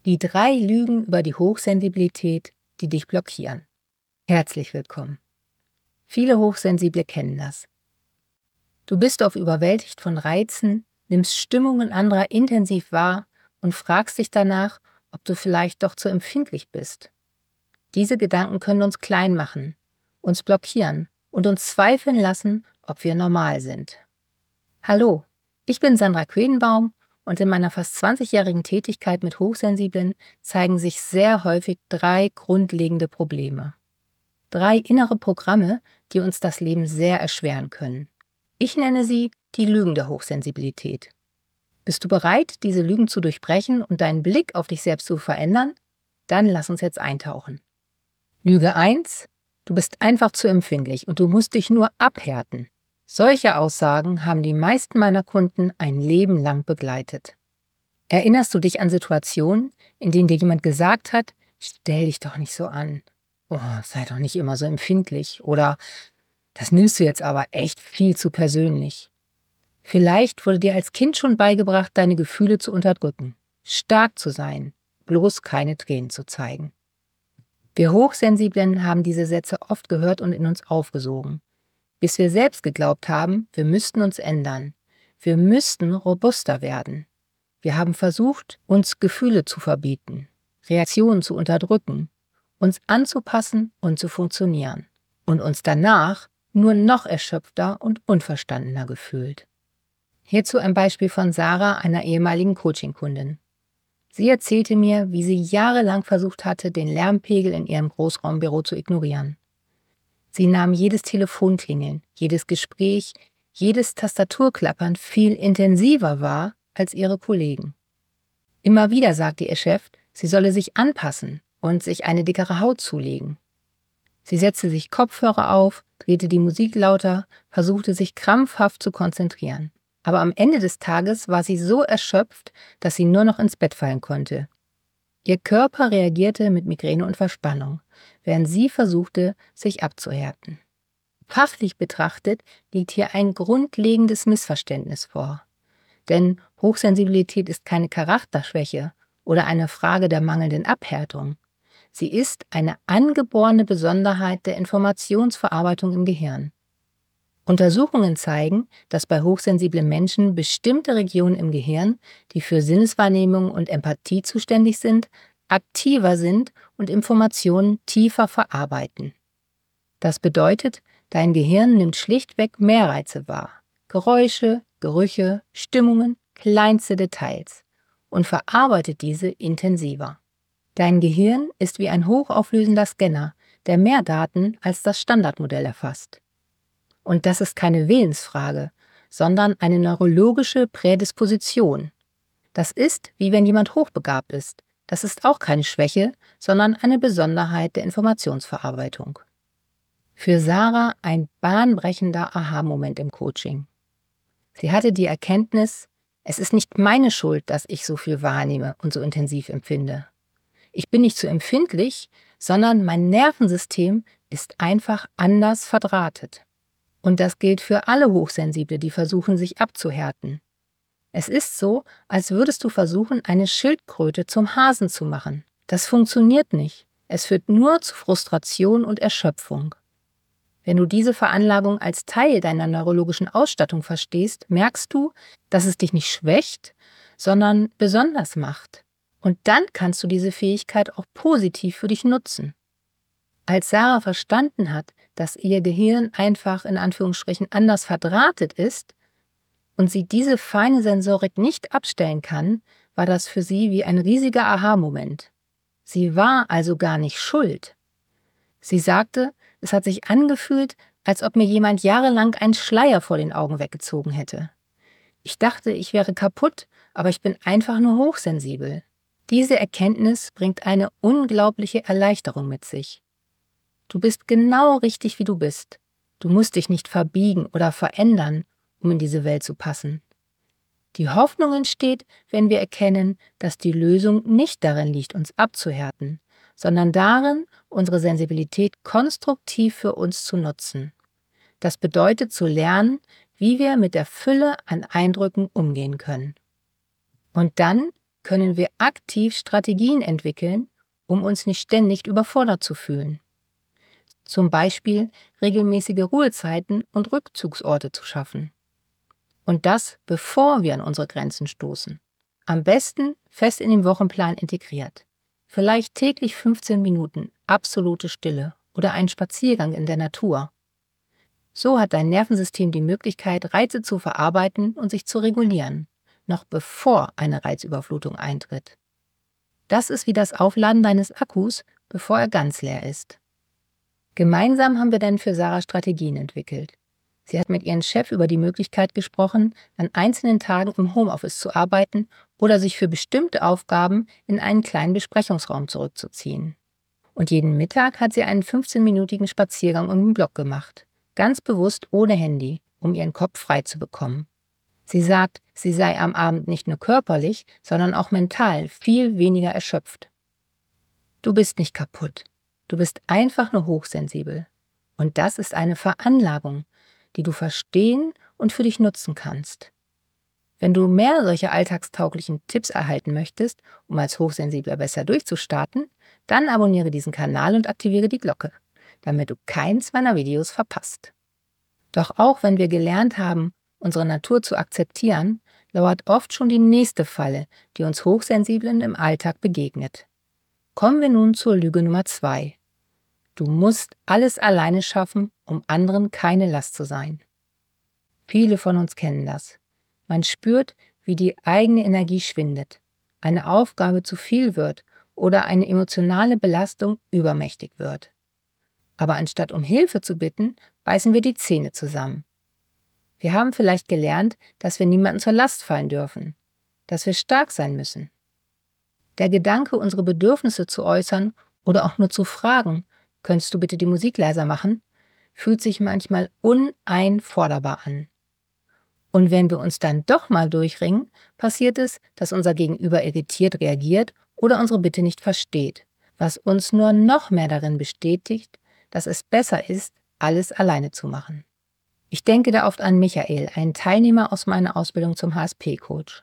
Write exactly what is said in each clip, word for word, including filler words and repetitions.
Die drei Lügen über die Hochsensibilität, die dich blockieren. Herzlich willkommen. Viele Hochsensible kennen das. Du bist oft überwältigt von Reizen, nimmst Stimmungen anderer intensiv wahr und fragst dich danach, ob du vielleicht doch zu empfindlich bist. Diese Gedanken können uns klein machen, uns blockieren und uns zweifeln lassen, ob wir normal sind. Hallo, ich bin Sandra Quedenbaum und in meiner fast zwanzigjährigen Tätigkeit mit Hochsensiblen zeigen sich sehr häufig drei grundlegende Probleme. Drei innere Programme, die uns das Leben sehr erschweren können. Ich nenne sie die Lügen der Hochsensibilität. Bist du bereit, diese Lügen zu durchbrechen und deinen Blick auf dich selbst zu verändern? Dann lass uns jetzt eintauchen. Lüge eins: Du bist einfach zu empfindlich und du musst dich nur abhärten. Solche Aussagen haben die meisten meiner Kunden ein Leben lang begleitet. Erinnerst du dich an Situationen, in denen dir jemand gesagt hat, stell dich doch nicht so an, oh, sei doch nicht immer so empfindlich oder das nimmst du jetzt aber echt viel zu persönlich. Vielleicht wurde dir als Kind schon beigebracht, deine Gefühle zu unterdrücken, stark zu sein, bloß keine Tränen zu zeigen. Wir Hochsensiblen haben diese Sätze oft gehört und in uns aufgesogen, bis wir selbst geglaubt haben, wir müssten uns ändern, wir müssten robuster werden. Wir haben versucht, uns Gefühle zu verbieten, Reaktionen zu unterdrücken, uns anzupassen und zu funktionieren und uns danach nur noch erschöpfter und unverstandener gefühlt. Hierzu ein Beispiel von Sarah, einer ehemaligen Coaching-Kundin. Sie erzählte mir, wie sie jahrelang versucht hatte, den Lärmpegel in ihrem Großraumbüro zu ignorieren. Sie nahm jedes Telefonklingeln, jedes Gespräch, jedes Tastaturklappern viel intensiver wahr als ihre Kollegen. Immer wieder sagte ihr Chef, sie solle sich anpassen und sich eine dickere Haut zulegen. Sie setzte sich Kopfhörer auf, drehte die Musik lauter, versuchte sich krampfhaft zu konzentrieren. Aber am Ende des Tages war sie so erschöpft, dass sie nur noch ins Bett fallen konnte. Ihr Körper reagierte mit Migräne und Verspannung, während sie versuchte, sich abzuhärten. Fachlich betrachtet liegt hier ein grundlegendes Missverständnis vor. Denn Hochsensibilität ist keine Charakterschwäche oder eine Frage der mangelnden Abhärtung. Sie ist eine angeborene Besonderheit der Informationsverarbeitung im Gehirn. Untersuchungen zeigen, dass bei hochsensiblen Menschen bestimmte Regionen im Gehirn, die für Sinneswahrnehmung und Empathie zuständig sind, aktiver sind und Informationen tiefer verarbeiten. Das bedeutet, dein Gehirn nimmt schlichtweg mehr Reize wahr, Geräusche, Gerüche, Stimmungen, kleinste Details und verarbeitet diese intensiver. Dein Gehirn ist wie ein hochauflösender Scanner, der mehr Daten als das Standardmodell erfasst. Und das ist keine Willensfrage, sondern eine neurologische Prädisposition. Das ist, wie wenn jemand hochbegabt ist. Das ist auch keine Schwäche, sondern eine Besonderheit der Informationsverarbeitung. Für Sarah ein bahnbrechender Aha-Moment im Coaching. Sie hatte die Erkenntnis, es ist nicht meine Schuld, dass ich so viel wahrnehme und so intensiv empfinde. Ich bin nicht zu empfindlich, sondern mein Nervensystem ist einfach anders verdrahtet. Und das gilt für alle Hochsensible, die versuchen, sich abzuhärten. Es ist so, als würdest du versuchen, eine Schildkröte zum Hasen zu machen. Das funktioniert nicht. Es führt nur zu Frustration und Erschöpfung. Wenn du diese Veranlagung als Teil deiner neurologischen Ausstattung verstehst, merkst du, dass es dich nicht schwächt, sondern besonders macht. Und dann kannst du diese Fähigkeit auch positiv für dich nutzen. Als Sarah verstanden hat, dass ihr Gehirn einfach in Anführungsstrichen anders verdrahtet ist und sie diese feine Sensorik nicht abstellen kann, war das für sie wie ein riesiger Aha-Moment. Sie war also gar nicht schuld. Sie sagte, es hat sich angefühlt, als ob mir jemand jahrelang einen Schleier vor den Augen weggezogen hätte. Ich dachte, ich wäre kaputt, aber ich bin einfach nur hochsensibel. Diese Erkenntnis bringt eine unglaubliche Erleichterung mit sich. Du bist genau richtig, wie du bist. Du musst dich nicht verbiegen oder verändern, um in diese Welt zu passen. Die Hoffnung entsteht, wenn wir erkennen, dass die Lösung nicht darin liegt, uns abzuhärten, sondern darin, unsere Sensibilität konstruktiv für uns zu nutzen. Das bedeutet zu lernen, wie wir mit der Fülle an Eindrücken umgehen können. Und dann können wir aktiv Strategien entwickeln, um uns nicht ständig überfordert zu fühlen. Zum Beispiel regelmäßige Ruhezeiten und Rückzugsorte zu schaffen. Und das, bevor wir an unsere Grenzen stoßen. Am besten fest in den Wochenplan integriert. Vielleicht täglich fünfzehn Minuten absolute Stille oder einen Spaziergang in der Natur. So hat dein Nervensystem die Möglichkeit, Reize zu verarbeiten und sich zu regulieren, noch bevor eine Reizüberflutung eintritt. Das ist wie das Aufladen deines Akkus, bevor er ganz leer ist. Gemeinsam haben wir dann für Sarah Strategien entwickelt. Sie hat mit ihrem Chef über die Möglichkeit gesprochen, an einzelnen Tagen im Homeoffice zu arbeiten oder sich für bestimmte Aufgaben in einen kleinen Besprechungsraum zurückzuziehen. Und jeden Mittag hat sie einen fünfzehnminütigen Spaziergang um den Block gemacht, ganz bewusst ohne Handy, um ihren Kopf frei zu bekommen. Sie sagt, sie sei am Abend nicht nur körperlich, sondern auch mental viel weniger erschöpft. Du bist nicht kaputt. Du bist einfach nur hochsensibel. Und das ist eine Veranlagung, die du verstehen und für dich nutzen kannst. Wenn du mehr solcher alltagstauglichen Tipps erhalten möchtest, um als Hochsensibler besser durchzustarten, dann abonniere diesen Kanal und aktiviere die Glocke, damit du keins meiner Videos verpasst. Doch auch wenn wir gelernt haben, unsere Natur zu akzeptieren, lauert oft schon die nächste Falle, die uns Hochsensiblen im Alltag begegnet. Kommen wir nun zur Lüge Nummer zwei. Du musst alles alleine schaffen, um anderen keine Last zu sein. Viele von uns kennen das. Man spürt, wie die eigene Energie schwindet, eine Aufgabe zu viel wird oder eine emotionale Belastung übermächtig wird. Aber anstatt um Hilfe zu bitten, beißen wir die Zähne zusammen. Wir haben vielleicht gelernt, dass wir niemandem zur Last fallen dürfen, dass wir stark sein müssen. Der Gedanke, unsere Bedürfnisse zu äußern oder auch nur zu fragen, könntest du bitte die Musik leiser machen, fühlt sich manchmal uneinforderbar an. Und wenn wir uns dann doch mal durchringen, passiert es, dass unser Gegenüber irritiert reagiert oder unsere Bitte nicht versteht, was uns nur noch mehr darin bestätigt, dass es besser ist, alles alleine zu machen. Ich denke da oft an Michael, einen Teilnehmer aus meiner Ausbildung zum H S P-Coach.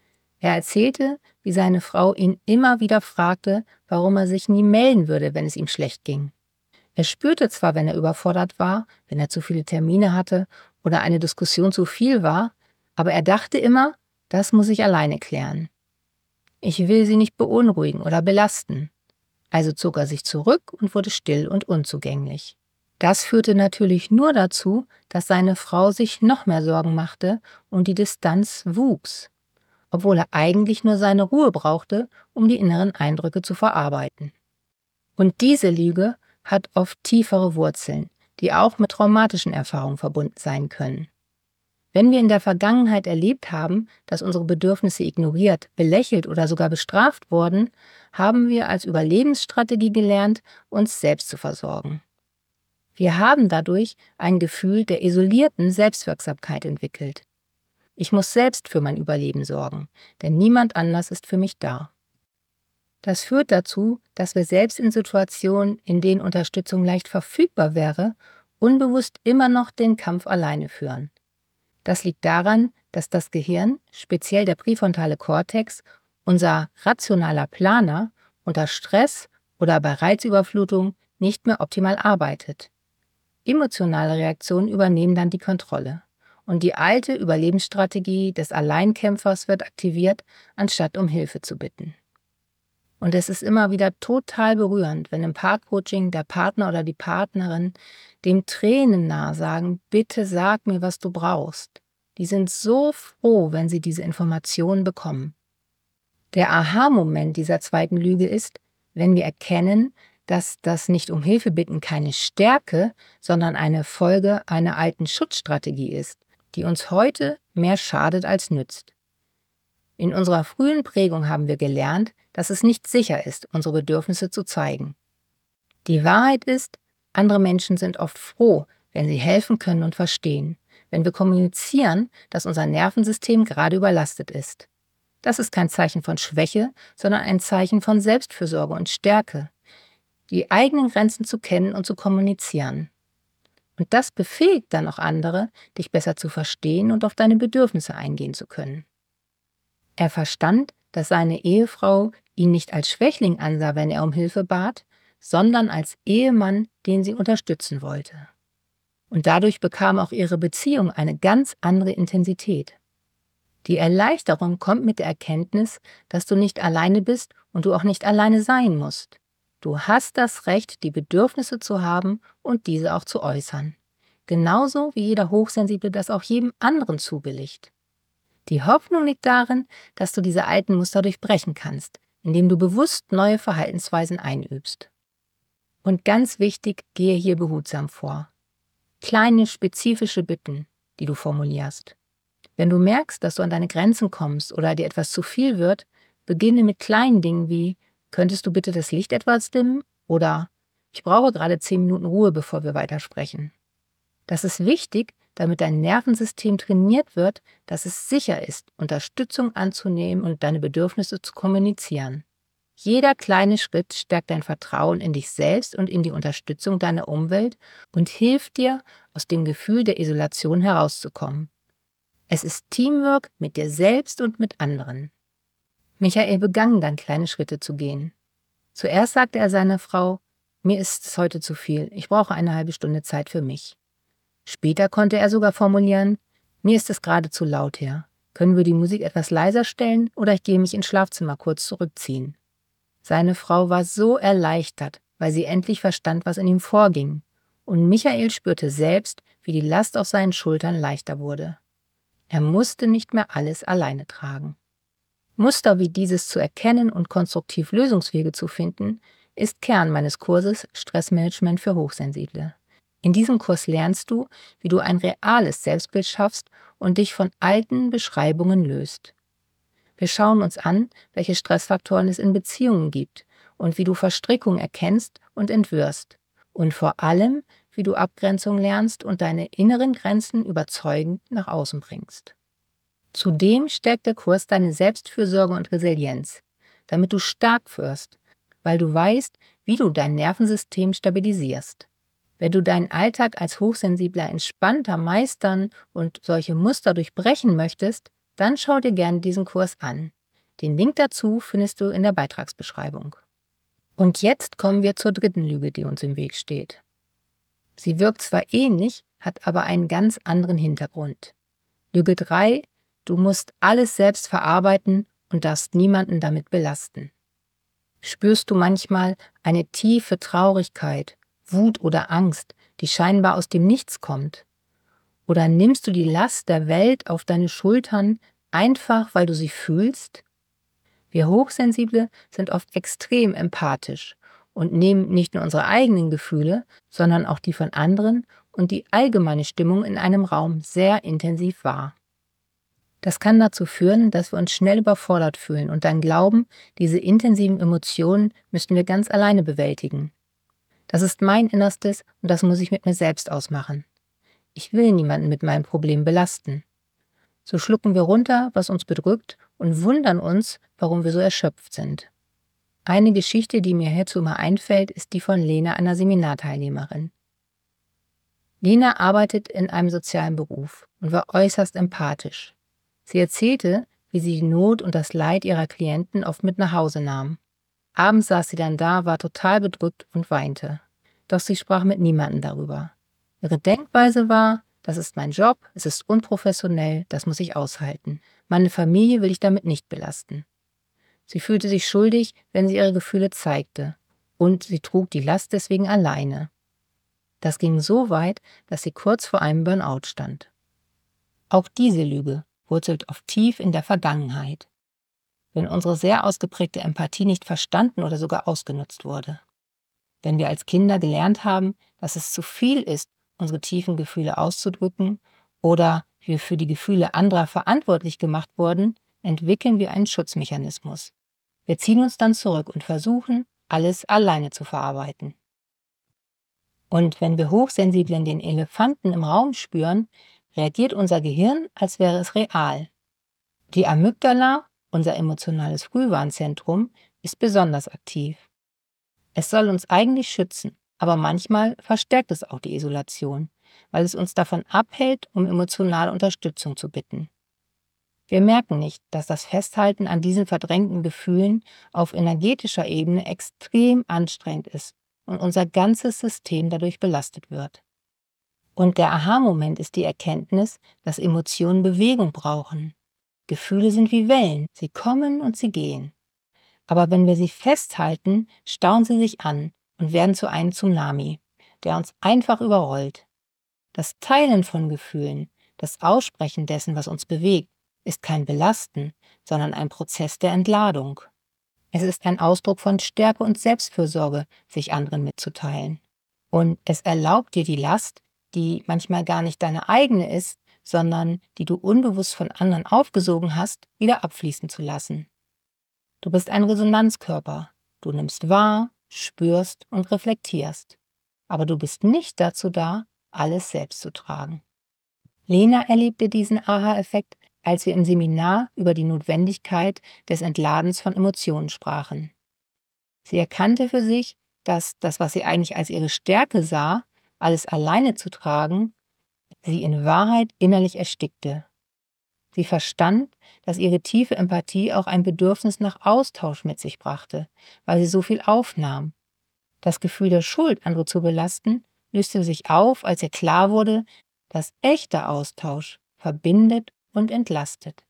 Er erzählte, wie seine Frau ihn immer wieder fragte, warum er sich nie melden würde, wenn es ihm schlecht ging. Er spürte zwar, wenn er überfordert war, wenn er zu viele Termine hatte oder eine Diskussion zu viel war, aber er dachte immer, das muss ich alleine klären. Ich will sie nicht beunruhigen oder belasten. Also zog er sich zurück und wurde still und unzugänglich. Das führte natürlich nur dazu, dass seine Frau sich noch mehr Sorgen machte und die Distanz wuchs, obwohl er eigentlich nur seine Ruhe brauchte, um die inneren Eindrücke zu verarbeiten. Und diese Lüge hat oft tiefere Wurzeln, die auch mit traumatischen Erfahrungen verbunden sein können. Wenn wir in der Vergangenheit erlebt haben, dass unsere Bedürfnisse ignoriert, belächelt oder sogar bestraft wurden, haben wir als Überlebensstrategie gelernt, uns selbst zu versorgen. Wir haben dadurch ein Gefühl der isolierten Selbstwirksamkeit entwickelt. Ich muss selbst für mein Überleben sorgen, denn niemand anders ist für mich da. Das führt dazu, dass wir selbst in Situationen, in denen Unterstützung leicht verfügbar wäre, unbewusst immer noch den Kampf alleine führen. Das liegt daran, dass das Gehirn, speziell der präfrontale Kortex, unser rationaler Planer, unter Stress oder bei Reizüberflutung nicht mehr optimal arbeitet. Emotionale Reaktionen übernehmen dann die Kontrolle. Und die alte Überlebensstrategie des Alleinkämpfers wird aktiviert, anstatt um Hilfe zu bitten. Und es ist immer wieder total berührend, wenn im Paarcoaching der Partner oder die Partnerin dem Tränen nahe sagen, bitte sag mir, was du brauchst. Die sind so froh, wenn sie diese Informationen bekommen. Der Aha-Moment dieser zweiten Lüge ist, wenn wir erkennen, dass das nicht um Hilfe bitten keine Stärke, sondern eine Folge einer alten Schutzstrategie ist, die uns heute mehr schadet als nützt. In unserer frühen Prägung haben wir gelernt, dass es nicht sicher ist, unsere Bedürfnisse zu zeigen. Die Wahrheit ist, andere Menschen sind oft froh, wenn sie helfen können und verstehen, wenn wir kommunizieren, dass unser Nervensystem gerade überlastet ist. Das ist kein Zeichen von Schwäche, sondern ein Zeichen von Selbstfürsorge und Stärke, die eigenen Grenzen zu kennen und zu kommunizieren. Und das befähigt dann auch andere, dich besser zu verstehen und auf deine Bedürfnisse eingehen zu können. Er verstand, dass seine Ehefrau ihn nicht als Schwächling ansah, wenn er um Hilfe bat, sondern als Ehemann, den sie unterstützen wollte. Und dadurch bekam auch ihre Beziehung eine ganz andere Intensität. Die Erleichterung kommt mit der Erkenntnis, dass du nicht alleine bist und du auch nicht alleine sein musst. Du hast das Recht, die Bedürfnisse zu haben und diese auch zu äußern. Genauso wie jeder Hochsensible das auch jedem anderen zubilligt. Die Hoffnung liegt darin, dass du diese alten Muster durchbrechen kannst, indem du bewusst neue Verhaltensweisen einübst. Und ganz wichtig, gehe hier behutsam vor. Kleine, spezifische Bitten, die du formulierst. Wenn du merkst, dass du an deine Grenzen kommst oder dir etwas zu viel wird, beginne mit kleinen Dingen wie: Könntest du bitte das Licht etwas dimmen? Oder: Ich brauche gerade zehn Minuten Ruhe, bevor wir weitersprechen. Das ist wichtig, damit dein Nervensystem trainiert wird, dass es sicher ist, Unterstützung anzunehmen und deine Bedürfnisse zu kommunizieren. Jeder kleine Schritt stärkt dein Vertrauen in dich selbst und in die Unterstützung deiner Umwelt und hilft dir, aus dem Gefühl der Isolation herauszukommen. Es ist Teamwork mit dir selbst und mit anderen. Michael begann dann, kleine Schritte zu gehen. Zuerst sagte er seiner Frau: Mir ist es heute zu viel, ich brauche eine halbe Stunde Zeit für mich. Später konnte er sogar formulieren: Mir ist es gerade zu laut hier. Können wir die Musik etwas leiser stellen oder ich gehe mich ins Schlafzimmer kurz zurückziehen? Seine Frau war so erleichtert, weil sie endlich verstand, was in ihm vorging. Und Michael spürte selbst, wie die Last auf seinen Schultern leichter wurde. Er musste nicht mehr alles alleine tragen. Muster wie dieses zu erkennen und konstruktiv Lösungswege zu finden, ist Kern meines Kurses Stressmanagement für Hochsensible. In diesem Kurs lernst du, wie du ein reales Selbstbild schaffst und dich von alten Beschreibungen löst. Wir schauen uns an, welche Stressfaktoren es in Beziehungen gibt und wie du Verstrickungen erkennst und entwirrst. Und vor allem, wie du Abgrenzung lernst und deine inneren Grenzen überzeugend nach außen bringst. Zudem stärkt der Kurs deine Selbstfürsorge und Resilienz, damit du stark wirst, weil du weißt, wie du dein Nervensystem stabilisierst. Wenn du deinen Alltag als Hochsensibler entspannter meistern und solche Muster durchbrechen möchtest, dann schau dir gerne diesen Kurs an. Den Link dazu findest du in der Beitragsbeschreibung. Und jetzt kommen wir zur dritten Lüge, die uns im Weg steht. Sie wirkt zwar ähnlich, hat aber einen ganz anderen Hintergrund. Lüge drei: Du musst alles selbst verarbeiten und darfst niemanden damit belasten. Spürst du manchmal eine tiefe Traurigkeit, Wut oder Angst, die scheinbar aus dem Nichts kommt? Oder nimmst du die Last der Welt auf deine Schultern, einfach weil du sie fühlst? Wir Hochsensible sind oft extrem empathisch und nehmen nicht nur unsere eigenen Gefühle, sondern auch die von anderen und die allgemeine Stimmung in einem Raum sehr intensiv wahr. Das kann dazu führen, dass wir uns schnell überfordert fühlen und dann glauben, diese intensiven Emotionen müssten wir ganz alleine bewältigen. Das ist mein Innerstes und das muss ich mit mir selbst ausmachen. Ich will niemanden mit meinem Problem belasten. So schlucken wir runter, was uns bedrückt, und wundern uns, warum wir so erschöpft sind. Eine Geschichte, die mir hierzu immer einfällt, ist die von Lena, einer Seminarteilnehmerin. Lena arbeitet in einem sozialen Beruf und war äußerst empathisch. Sie erzählte, wie sie die Not und das Leid ihrer Klienten oft mit nach Hause nahm. Abends saß sie dann da, war total bedrückt und weinte. Doch sie sprach mit niemandem darüber. Ihre Denkweise war: Das ist mein Job, es ist unprofessionell, das muss ich aushalten. Meine Familie will ich damit nicht belasten. Sie fühlte sich schuldig, wenn sie ihre Gefühle zeigte, und sie trug die Last deswegen alleine. Das ging so weit, dass sie kurz vor einem Burnout stand. Auch diese Lüge wurzelt oft tief in der Vergangenheit, wenn unsere sehr ausgeprägte Empathie nicht verstanden oder sogar ausgenutzt wurde. Wenn wir als Kinder gelernt haben, dass es zu viel ist, unsere tiefen Gefühle auszudrücken, oder wir für die Gefühle anderer verantwortlich gemacht wurden, entwickeln wir einen Schutzmechanismus. Wir ziehen uns dann zurück und versuchen, alles alleine zu verarbeiten. Und wenn wir Hochsensiblen den Elefanten im Raum spüren, reagiert unser Gehirn, als wäre es real. Die Amygdala, unser emotionales Frühwarnzentrum, ist besonders aktiv. Es soll uns eigentlich schützen, aber manchmal verstärkt es auch die Isolation, weil es uns davon abhält, um emotionale Unterstützung zu bitten. Wir merken nicht, dass das Festhalten an diesen verdrängten Gefühlen auf energetischer Ebene extrem anstrengend ist und unser ganzes System dadurch belastet wird. Und der Aha-Moment ist die Erkenntnis, dass Emotionen Bewegung brauchen. Gefühle sind wie Wellen, sie kommen und sie gehen. Aber wenn wir sie festhalten, stauen sie sich an und werden zu einem Tsunami, der uns einfach überrollt. Das Teilen von Gefühlen, das Aussprechen dessen, was uns bewegt, ist kein Belasten, sondern ein Prozess der Entladung. Es ist ein Ausdruck von Stärke und Selbstfürsorge, sich anderen mitzuteilen. Und es erlaubt dir die Last, die manchmal gar nicht deine eigene ist, sondern die du unbewusst von anderen aufgesogen hast, wieder abfließen zu lassen. Du bist ein Resonanzkörper. Du nimmst wahr, spürst und reflektierst. Aber du bist nicht dazu da, alles selbst zu tragen. Lena erlebte diesen Aha-Effekt, als wir im Seminar über die Notwendigkeit des Entladens von Emotionen sprachen. Sie erkannte für sich, dass das, was sie eigentlich als ihre Stärke sah, alles alleine zu tragen, sie in Wahrheit innerlich erstickte. Sie verstand, dass ihre tiefe Empathie auch ein Bedürfnis nach Austausch mit sich brachte, weil sie so viel aufnahm. Das Gefühl der Schuld, andere zu belasten, löste sich auf, als ihr klar wurde, dass echter Austausch verbindet und entlastet.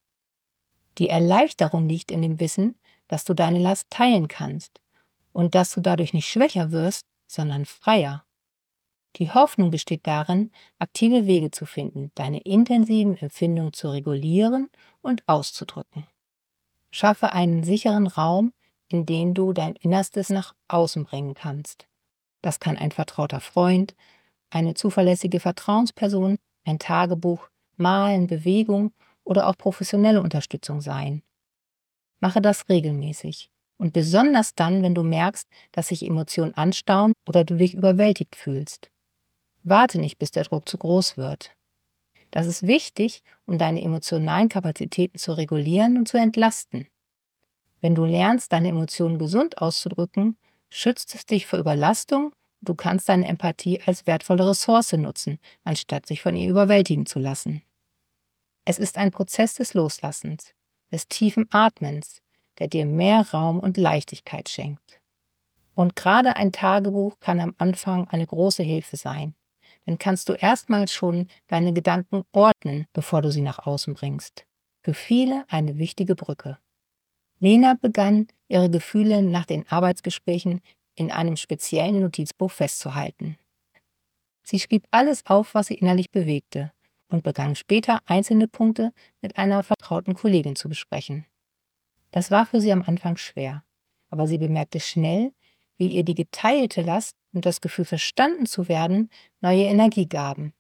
Die Erleichterung liegt in dem Wissen, dass du deine Last teilen kannst und dass du dadurch nicht schwächer wirst, sondern freier. Die Hoffnung besteht darin, aktive Wege zu finden, deine intensiven Empfindungen zu regulieren und auszudrücken. Schaffe einen sicheren Raum, in dem du dein Innerstes nach außen bringen kannst. Das kann ein vertrauter Freund, eine zuverlässige Vertrauensperson, ein Tagebuch, Malen, Bewegung oder auch professionelle Unterstützung sein. Mache das regelmäßig und besonders dann, wenn du merkst, dass sich Emotionen anstauen oder du dich überwältigt fühlst. Warte nicht, bis der Druck zu groß wird. Das ist wichtig, um deine emotionalen Kapazitäten zu regulieren und zu entlasten. Wenn du lernst, deine Emotionen gesund auszudrücken, schützt es dich vor Überlastung. Du kannst deine Empathie als wertvolle Ressource nutzen, anstatt sich von ihr überwältigen zu lassen. Es ist ein Prozess des Loslassens, des tiefen Atmens, der dir mehr Raum und Leichtigkeit schenkt. Und gerade ein Tagebuch kann am Anfang eine große Hilfe sein. Dann kannst du erstmal schon deine Gedanken ordnen, bevor du sie nach außen bringst. Für viele eine wichtige Brücke. Lena begann, ihre Gefühle nach den Arbeitsgesprächen in einem speziellen Notizbuch festzuhalten. Sie schrieb alles auf, was sie innerlich bewegte, und begann später einzelne Punkte mit einer vertrauten Kollegin zu besprechen. Das war für sie am Anfang schwer, aber sie bemerkte schnell, wie ihr die geteilte Last und das Gefühl, verstanden zu werden, neue Energie gaben.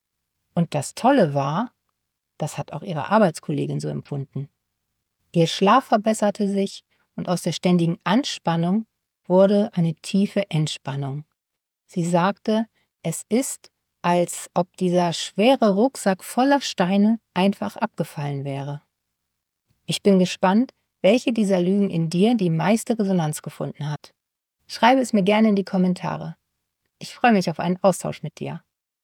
Und das Tolle war, das hat auch ihre Arbeitskollegin so empfunden. Ihr Schlaf verbesserte sich und aus der ständigen Anspannung wurde eine tiefe Entspannung. Sie sagte, es ist, als ob dieser schwere Rucksack voller Steine einfach abgefallen wäre. Ich bin gespannt, welche dieser Lügen in dir die meiste Resonanz gefunden hat. Schreibe es mir gerne in die Kommentare. Ich freue mich auf einen Austausch mit dir.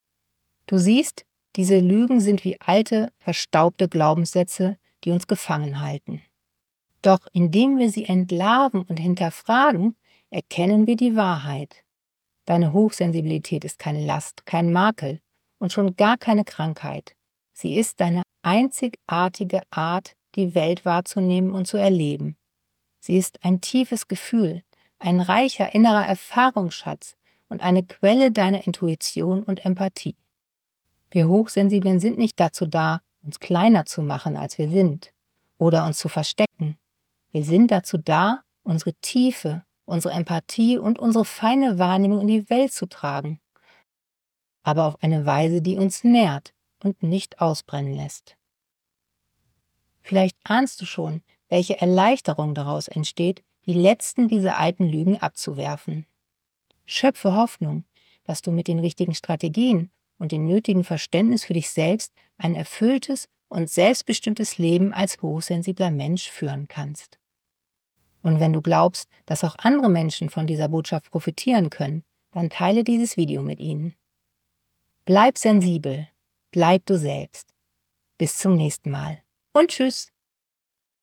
Du siehst, diese Lügen sind wie alte, verstaubte Glaubenssätze, die uns gefangen halten. Doch indem wir sie entlarven und hinterfragen, erkennen wir die Wahrheit. Deine Hochsensibilität ist keine Last, kein Makel und schon gar keine Krankheit. Sie ist deine einzigartige Art, die Welt wahrzunehmen und zu erleben. Sie ist ein tiefes Gefühl, ein reicher innerer Erfahrungsschatz und eine Quelle deiner Intuition und Empathie. Wir Hochsensiblen sind nicht dazu da, uns kleiner zu machen, als wir sind, oder uns zu verstecken. Wir sind dazu da, unsere Tiefe, unsere Empathie und unsere feine Wahrnehmung in die Welt zu tragen, aber auf eine Weise, die uns nährt und nicht ausbrennen lässt. Vielleicht ahnst du schon, welche Erleichterung daraus entsteht, die letzten dieser alten Lügen abzuwerfen. Schöpfe Hoffnung, dass du mit den richtigen Strategien und dem nötigen Verständnis für dich selbst ein erfülltes und selbstbestimmtes Leben als hochsensibler Mensch führen kannst. Und wenn du glaubst, dass auch andere Menschen von dieser Botschaft profitieren können, dann teile dieses Video mit ihnen. Bleib sensibel, bleib du selbst. Bis zum nächsten Mal. und tschüss.